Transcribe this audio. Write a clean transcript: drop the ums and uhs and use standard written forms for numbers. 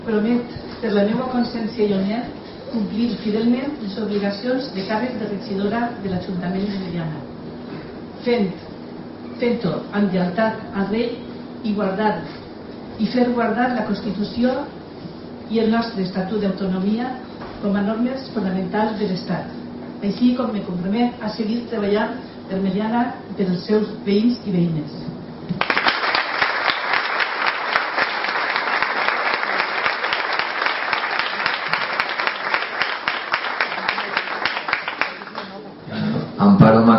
Promet, per la meva consciència i honor, complir fidelment les obligacions de càrrec de regidora de l'Ajuntament de Meliana, fent-ho amb lleialtat al rei i fer guardar la Constitució i el nostre Estatut d'Autonomia com a normes fonamentals de l'Estat, així com me compromet a seguir treballant per Meliana i per els seus veïns i veïnes.